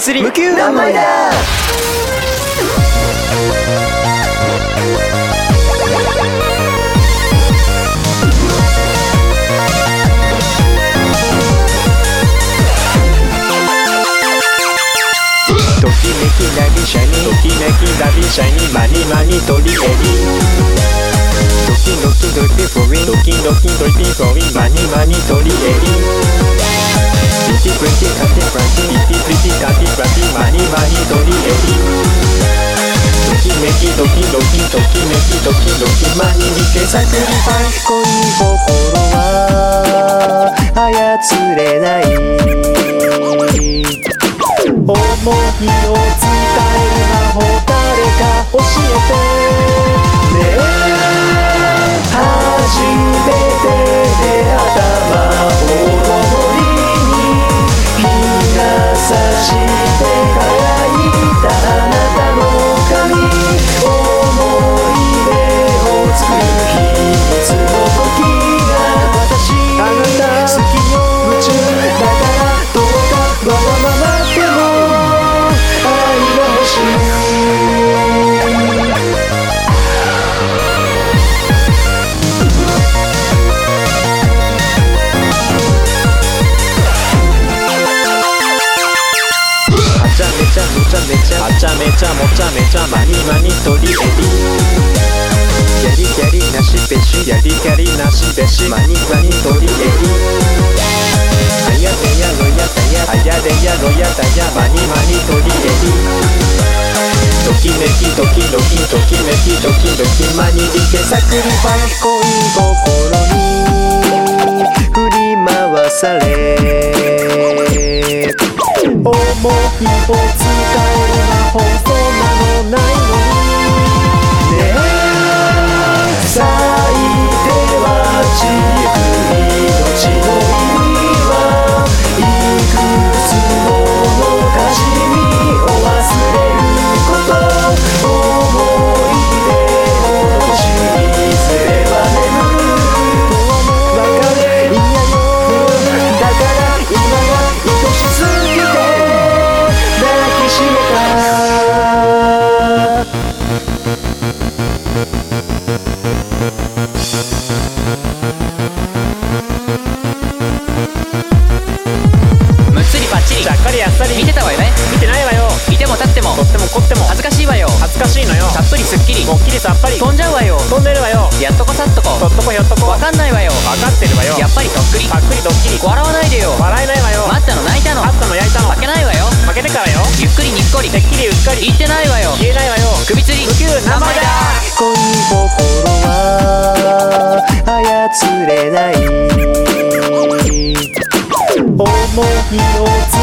釣り無給何枚だ。 ときめきラビシャニときめきラビシャニマニマニトリエリドキドキドキフォリンドキドキドキフォリンマニマニトリエリピティプリティカティフランティピティプリティカティフランティマニマニトリエリときめきドキドキときめきドキドキマニリケサクリファイ恋心は操れない思いを伝える魔法誰か教えてねえ初めて出会った魔法の森に日が差して輝いたあなたの髪思い出を作る秘密の時が私あなた好きよ夢中だからどうかわがままでもはちゃめちゃもちゃめちゃはちゃめちゃもちゃめちゃマニマニトリエリギャリギャリなしべしギャリギャリなしべしマニマニトリエリあやでやろやだやあやでやろやだやマニマニトリエリドキメキドキドキドキメキドキドキマニリケサクリファイ恋心に振り回され思いを伝える魔法そんなのないのにねえ咲いては散る命の意味はいくつもの歌詞にを忘れること思い出を残しいずれは眠る別れ嫌よだから今が愛しすぎて抱きしめむっつりパッチリちゃっかりやっさり見てたわよね。 見てないわよいても立ってもとっても凝っても恥ずかしいわよ。 恥ずかしいのよたっぷりすっきりもっきりさっぱり飛んじゃうわよ。 飛んでるわよやっとこさっとことっとこひょっとこわかんないわよ。 わかってるわよやっぱりとっくりぱっくりドッキリ笑わないでよ。 笑えないわよ待ったの泣いたのあったの焼いたの負けないわよ。 負けてからよゆっくりにっこりてっきりうっかり言ってないわよ。 言えないわよ首吊り無給何枚だ恋心は操れない思いを